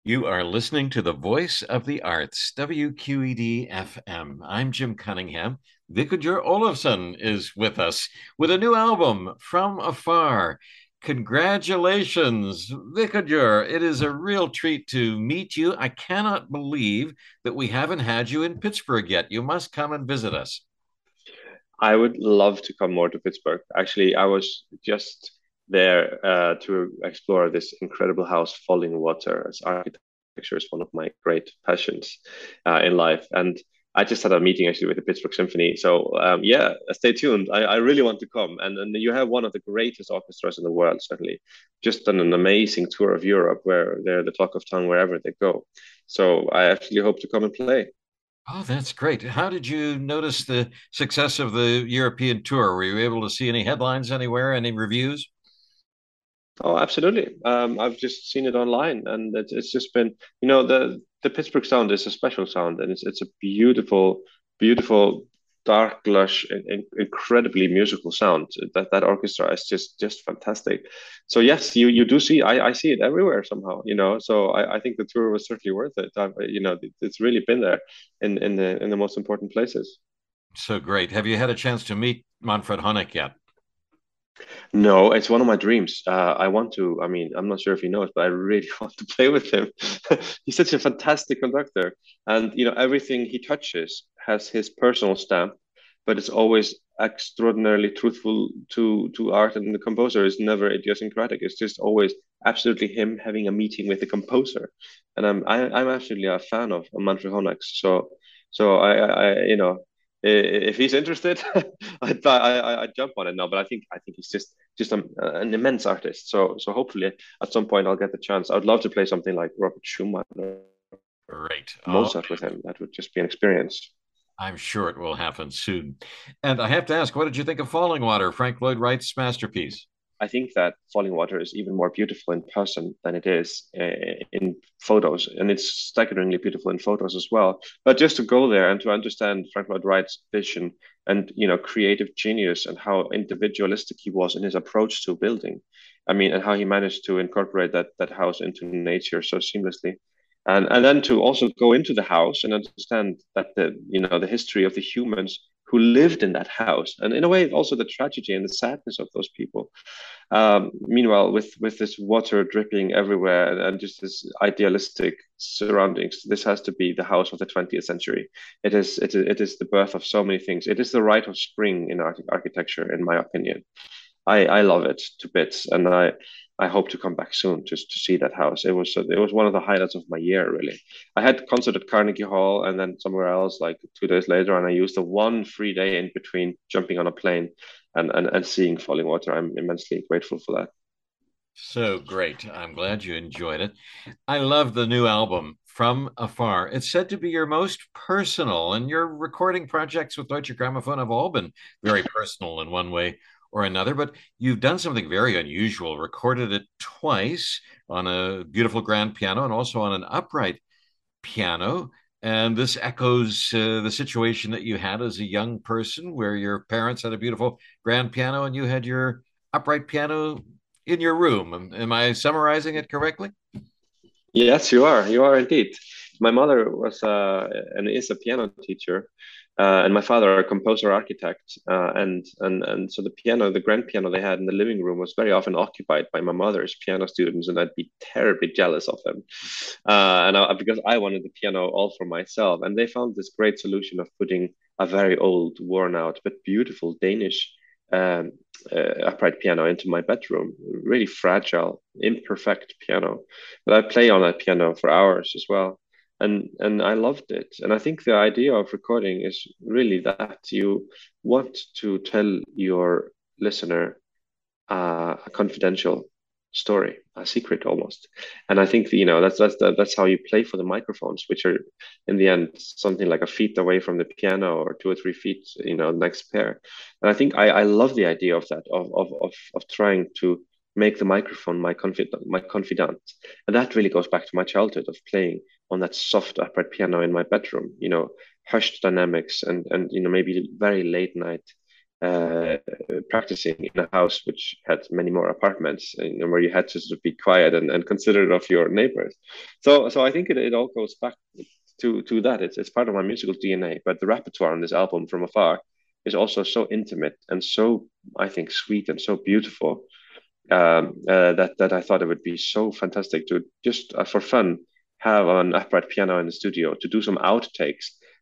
You are listening to the Voice of the Arts, WQED FM. I'm Jim Cunningham. Viggo Olafsson is with us with a new album, From Afar. Congratulations, Viggo. It is a real treat to meet you. I cannot believe that we haven't had you in Pittsburgh yet. You must come and visit us. I would love to come more to Pittsburgh. Actually, I was just there to explore this incredible house, Falling Water, as architecture is one of my great passions in life. And I just had a meeting actually with the Pittsburgh Symphony. So yeah, stay tuned. I really want to come. And you have one of the greatest orchestras in the world, certainly. Just done an amazing tour of Europe where they're the talk of town wherever they go. So I actually hope to come and play. Oh, that's great. How did you notice the success of the European tour? Were you able to see any headlines anywhere, any reviews? Oh, absolutely. I've just seen it online, and it's just been, the Pittsburgh sound is a special sound, and it's a beautiful, beautiful, dark, lush, and incredibly musical sound. That orchestra is just fantastic. So yes, you do see, I see it everywhere somehow, So I think the tour was certainly worth it. It's really been there in the most important places. So great. Have you had a chance to meet Manfred Honeck yet? No, it's one of my dreams. I want to, I mean, I'm not sure if he knows, but I really want to play with him. He's such a fantastic conductor. And, everything he touches has his personal stamp, but it's always extraordinarily truthful to art. And the composer is never idiosyncratic. It's just always absolutely him having a meeting with the composer. And I'm absolutely a fan of Manfred Honeck. So if he's interested, I'd jump on it now. But I think he's just an immense artist. So hopefully at some point I'll get the chance. I would love to play something like Robert Schumann or Great. Oh, Mozart with him. That would just be an experience. I'm sure it will happen soon. And I have to ask, what did you think of Falling Water, Frank Lloyd Wright's masterpiece? I think that Falling Water is even more beautiful in person than it is in photos, and it's staggeringly beautiful in photos as well. But just to go there and to understand Frank Lloyd Wright's vision and creative genius and how individualistic he was in his approach to building, I mean, and how he managed to incorporate that house into nature so seamlessly. And then to also go into the house and understand that the history of the humans who lived in that house, and in a way also the tragedy and the sadness of those people. Meanwhile, with this water dripping everywhere and just this idealistic surroundings, this has to be the house of the 20th century. It is the birth of so many things. It is the rite of spring in architecture, in my opinion. I love it to bits, and I hope to come back soon just to see that house. It was one of the highlights of my year, really. I had a concert at Carnegie Hall and then somewhere else like 2 days later, and I used the one free day in between jumping on a plane and seeing Falling Water. I'm immensely grateful for that. So great. I'm glad you enjoyed it. I love the new album, From Afar. It's said to be your most personal, and your recording projects with Deutsche Grammophon have all been very personal in one way or another. But you've done something very unusual, recorded it twice on a beautiful grand piano and also on an upright piano. And this echoes the situation that you had as a young person, where your parents had a beautiful grand piano and you had your upright piano in your room. Am I summarizing it correctly? Yes, you are. You are indeed. My mother was and is a piano teacher, and my father a composer architect. And so the piano, the grand piano they had in the living room, was very often occupied by my mother's piano students, and I'd be terribly jealous of them. Because I wanted the piano all for myself, and they found this great solution of putting a very old, worn out but beautiful Danish um, upright piano into my bedroom. Really fragile, imperfect piano, but I play on that piano for hours as well. And I loved it. And I think the idea of recording is really that you want to tell your listener a confidential story, a secret almost. And I think that's how you play for the microphones, which are in the end something like a feet away from the piano or 2 or 3 feet, next pair. And I think I love the idea of that of trying to make the microphone my confidant. And that really goes back to my childhood of playing on that soft upright piano in my bedroom, hushed dynamics and maybe very late night uh, practicing in a house which had many more apartments, and where you had to sort of be quiet and considerate of your neighbors. So I think it all goes back to that. It's part of my musical DNA. But the repertoire on this album, From Afar, is also so intimate and so, I think, sweet and so beautiful, that I thought it would be so fantastic to just for fun have an upright piano in the studio to do some outtakes,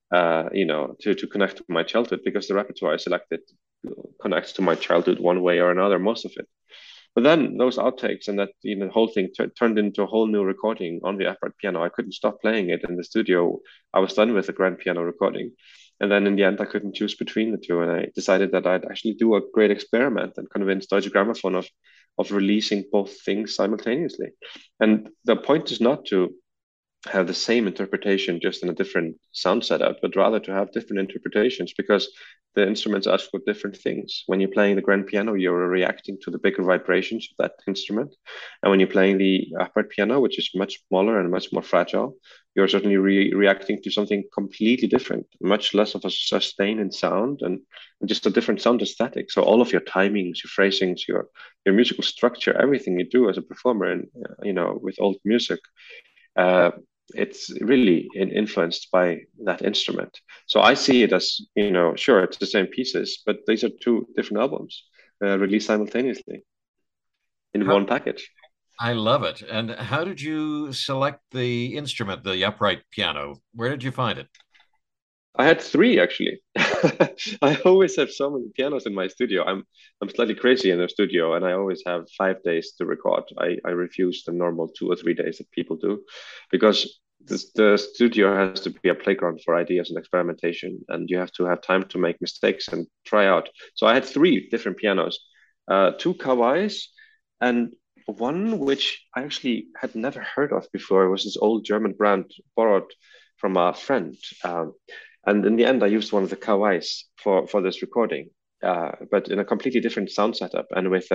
to connect to my childhood, because the repertoire I selected connects to my childhood one way or another, most of it. But then those outtakes and that whole thing turned into a whole new recording on the upright piano. I couldn't stop playing it in the studio. I was done with the grand piano recording, and then in the end, I couldn't choose between the two, and I decided that I'd actually do a great experiment and convince Deutsche Grammophon of releasing both things simultaneously. And the point is not to have the same interpretation just in a different sound setup, but rather to have different interpretations, because the instruments ask for different things. When you're playing the grand piano, you're reacting to the bigger vibrations of that instrument. And when you're playing the upright piano, which is much smaller and much more fragile, you're certainly reacting to something completely different, much less of a sustain in sound, and just a different sound aesthetic. So all of your timings, your phrasings, your musical structure, everything you do as a performer, and with old music, uh, it's really influenced by that instrument. So I see it as, sure, it's the same pieces, but these are two different albums released simultaneously in How one package. I love it. And how did you select the instrument, the upright piano? Where did you find it? I had three actually. I always have so many pianos in my studio. I'm slightly crazy in the studio, and I always have 5 days to record. I refuse the normal 2 or 3 days that people do, because the studio has to be a playground for ideas and experimentation, and you have to have time to make mistakes and try out. So I had three different pianos, two Kawais, and one which I actually had never heard of before. It was this old German brand borrowed from a friend. And in the end, I used one of the Kawais for this recording, but in a completely different sound setup and with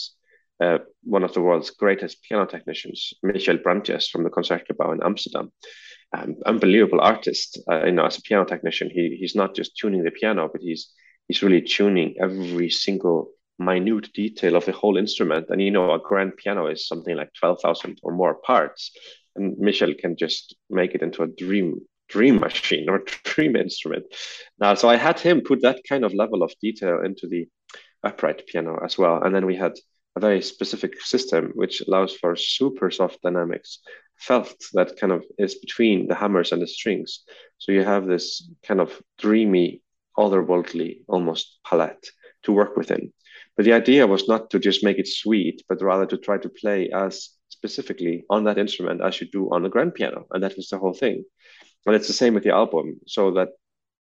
one of the world's greatest piano technicians, Michael Brandjes from the Concertgebouw in Amsterdam. Unbelievable artist. As a piano technician, he's not just tuning the piano, but he's really tuning every single minute detail of the whole instrument. And a grand piano is something like 12,000 or more parts, and Michel can just make it into a dream machine or dream instrument. Now, so I had him put that kind of level of detail into the upright piano as well. And then we had a very specific system which allows for super soft dynamics, felt that kind of is between the hammers and the strings. So you have this kind of dreamy, otherworldly almost palette to work within. But the idea was not to just make it sweet, but rather to try to play as specifically on that instrument as you do on the grand piano. And that was the whole thing. And it's the same with the album. So that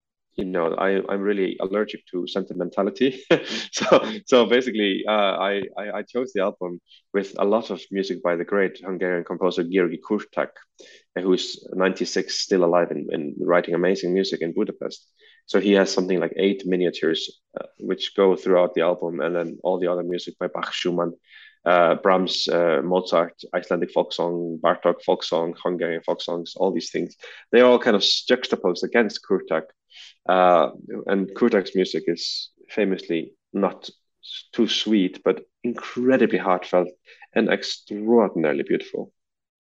I'm really allergic to sentimentality. So basically, I chose the album with a lot of music by the great Hungarian composer György Kurtak, who's 96, still alive and writing amazing music in Budapest. So he has something like 8 miniatures, which go throughout the album, and then all the other music by Bach, Schumann, Brahms, Mozart, Icelandic folk song, Bartok folk song, Hungarian folk songs, all these things. They all kind of juxtaposed against Kurtak. Uh, and Kurtak's music is famously not too sweet, but incredibly heartfelt and extraordinarily beautiful.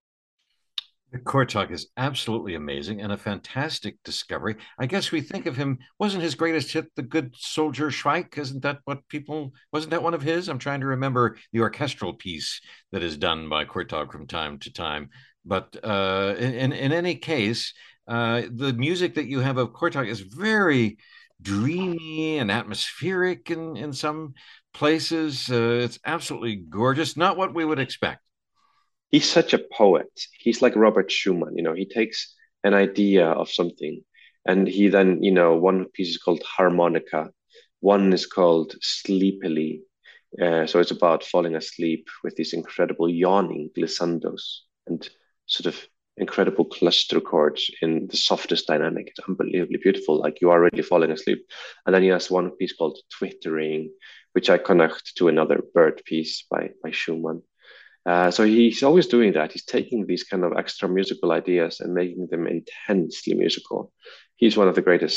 Kortok is absolutely amazing and a fantastic discovery. I guess we think of him, wasn't his greatest hit The Good Soldier Schweik? Wasn't that one of his? I'm trying to remember the orchestral piece that is done by Kortok from time to time. But in any case, the music that you have of Kortok is very dreamy and atmospheric in some places. It's absolutely gorgeous, not what we would expect. He's such a poet. He's like Robert Schumann. He takes an idea of something, and he then, one piece is called Harmonica, one is called Sleepily. So it's about falling asleep with these incredible yawning glissandos and sort of incredible cluster chords in the softest dynamic. It's unbelievably beautiful, like you are really falling asleep. And then he has one piece called Twittering, which I connect to another bird piece by Schumann. So he's always doing that. He's taking these kind of extra musical ideas and making them intensely musical. He's one of the greatest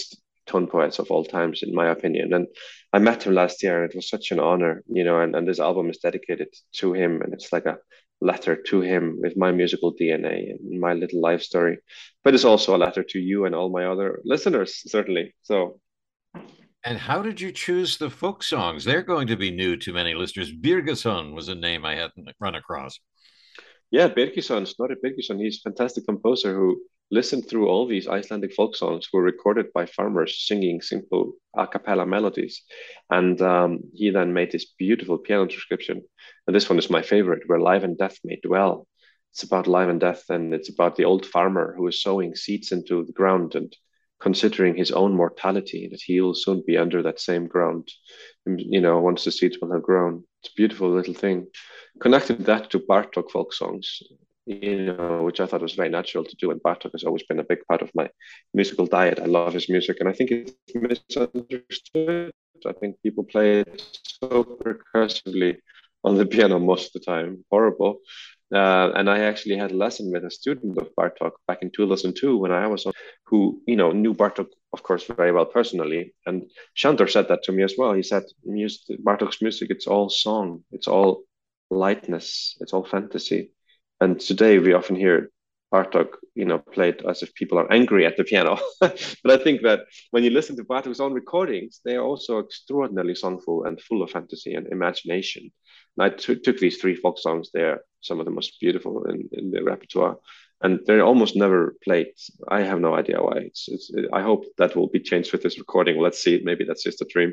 tone poets of all times, in my opinion. And I met him last year, and it was such an honor, and this album is dedicated to him, and it's like a letter to him with my musical DNA and my little life story. But it's also a letter to you and all my other listeners, certainly. So And how did you choose the folk songs? They're going to be new to many listeners. Birgersson was a name I hadn't run across. yeah, Birgisson, Snorri Birgisson, he's a fantastic composer who listened through all these Icelandic folk songs who were recorded by farmers singing simple a cappella melodies. And he then made this beautiful piano transcription. And this one is my favorite, where life and death may dwell. It's about life and death, and it's about the old farmer who is sowing seeds into the ground and considering his own mortality, that he will soon be under that same ground, once the seeds will have grown. It's a beautiful little thing. Connected that to Bartok folk songs, which I thought was very natural to do. And Bartok has always been a big part of my musical diet. I love his music, and I think it's misunderstood. I think people play it so percussively on the piano most of the time. Horrible. And I actually had a lesson with a student of Bartok back in 2002 when I was on, who knew Bartok, of course, very well personally. And Shandor said that to me as well. He said, Bartok's music, it's all song, it's all lightness, it's all fantasy. And today we often hear Bartok, played as if people are angry at the piano. But I think that when you listen to Bartok's own recordings, they are also extraordinarily songful and full of fantasy and imagination. And I took these three folk songs. They're some of the most beautiful in the repertoire, and they're almost never played. I have no idea why. I hope that will be changed with this recording. Let's see. Maybe that's just a dream.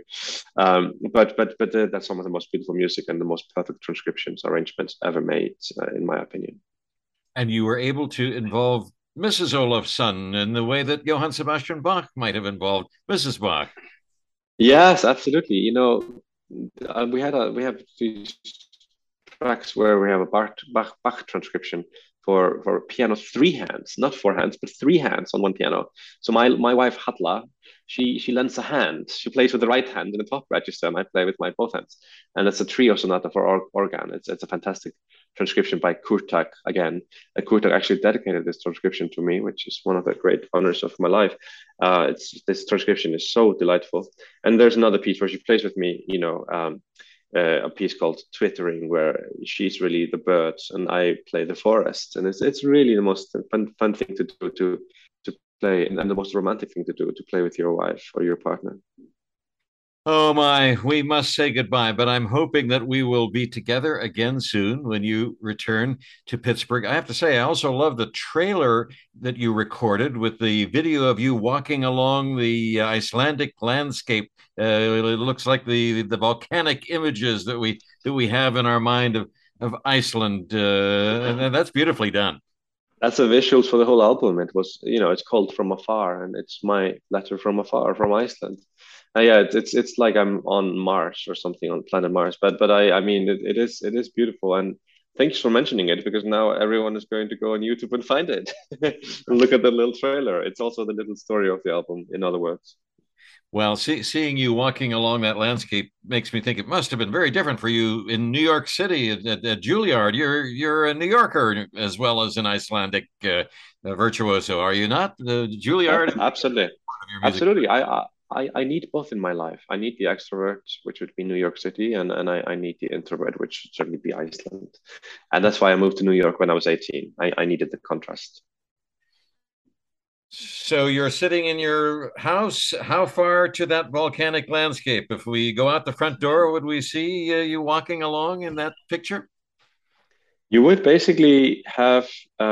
But that's some of the most beautiful music and the most perfect transcriptions, arrangements ever made, in my opinion. And you were able to involve Mrs. Olafsson in the way that Johann Sebastian Bach might have involved Mrs. Bach. Yes, absolutely. We have these tracks where we have a Bach transcription for piano three hands, not four hands, but three hands on one piano. So my wife Hatla, she lends a hand. She plays with the right hand in the top register, and I play with my both hands. And it's a trio sonata for organ. It's a fantastic transcription by Kurtak again. And Kurtak actually dedicated this transcription to me, which is one of the great honors of my life. This transcription is so delightful. And there's another piece where she plays with me, a piece called Twittering, where she's really the birds and I play the forest, and it's really the most fun thing to do to play, and the most romantic thing to do, to play with your wife or your partner. Oh my, we must say goodbye, but I'm hoping that we will be together again soon when you return to Pittsburgh. I have to say, I also love the trailer that you recorded with the video of you walking along the Icelandic landscape. It looks like the volcanic images that we have in our mind of Iceland, and that's beautifully done. That's the visuals for the whole album. It was, it's called From Afar, and it's my letter from afar from Iceland. Yeah, it's like I'm on Mars or something, on planet Mars. But I mean, it is beautiful, and thanks for mentioning it, because now everyone is going to go on YouTube and find it and look at the little trailer. It's also the little story of the album, in other words. Well, seeing you walking along that landscape makes me think it must have been very different for you in New York City at Juilliard. You're a New Yorker as well as an Icelandic virtuoso, are you not? The Juilliard Absolutely, your music. absolutely. I need both in my life. I need the extrovert, which would be New York City, and I need the introvert, which should certainly be Iceland. And that's why I moved to New York when I was 18. I needed the contrast. So you're sitting in your house. How far to that volcanic landscape? If we go out the front door, would we see you walking along in that picture? You would basically have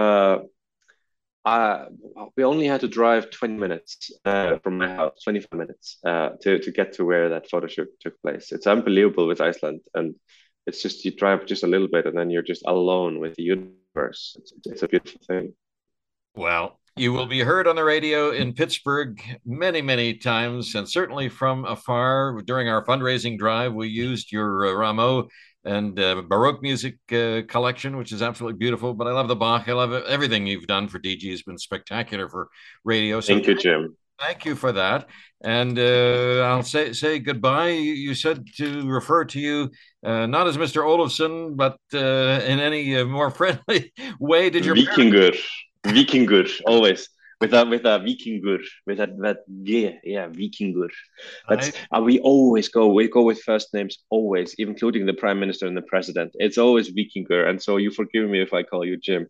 uh, we only had to drive 20 minutes from my house, 25 minutes to get to where that photo shoot took place. It's unbelievable with Iceland. And it's just, you drive just a little bit and then you're just alone with the universe. It's a beautiful thing. Well, you will be heard on the radio in Pittsburgh many, many times, and certainly from afar. During our fundraising drive, we used your Rameau and Baroque music collection, which is absolutely beautiful. But I love the Bach. I love it. Everything you've done for DG has been spectacular for radio. So Thank you, Jim. thank you for that. And I'll say goodbye. You said to refer to you not as Mr. Olafsson, but in any more friendly way. Did your Vikingur, Vikingur, always. with a Vikingur, with that yeah Vikingur. That's I we go with first names always, including the prime minister and the president. It's always Vikingur, and so you forgive me if I call you Jim.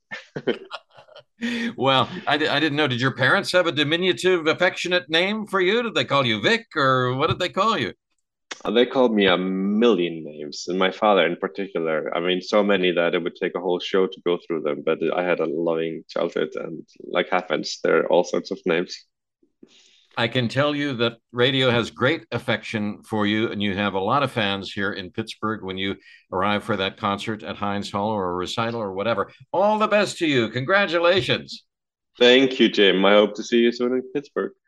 well, I didn't know. Did your parents have a diminutive, affectionate name for you? Did they call you Vic, or what did they call you? They called me a million names, and my father in particular. I mean, so many that it would take a whole show to go through them. But I had a loving childhood, and like happens, there are all sorts of names. I can tell you that radio has great affection for you, and you have a lot of fans here in Pittsburgh when you arrive for that concert at Heinz Hall or a recital or whatever. All the best to you. Congratulations. Thank you, Jim. I hope to see you soon in Pittsburgh.